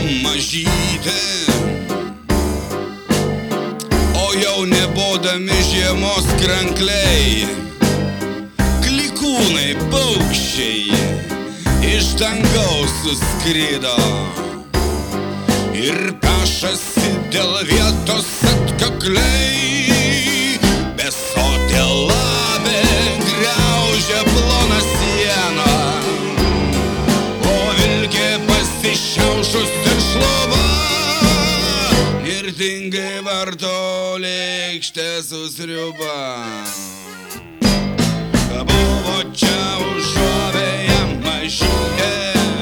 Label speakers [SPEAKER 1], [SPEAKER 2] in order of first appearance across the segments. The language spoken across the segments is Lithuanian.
[SPEAKER 1] mažytė, o jau nebodami žiemos krankliai, klikūnai paukščiai iš dangaus suskrido ir pešasi dėl vietos atkakliai. Besotė lapė griaužia ploną sieną, o vilkė pasišiaušus ir šlova nirtingai varto lėkštę su sriuba. Buvo čia užuovėje mažytė,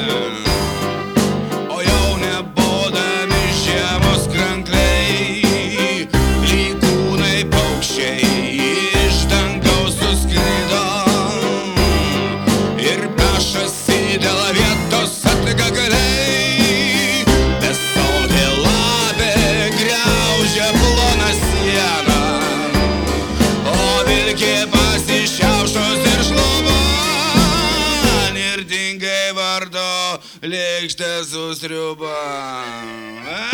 [SPEAKER 1] o jau nebodami žiemos krankliai, klikūnai paukščiai iš dangaus suskrido ir pešasi dėl vietos atkakliai. Besotė lapė griaužia ploną sieną, o vilkė pasišiaušus ir šlova nirtingai varto lėkštę su sriuba.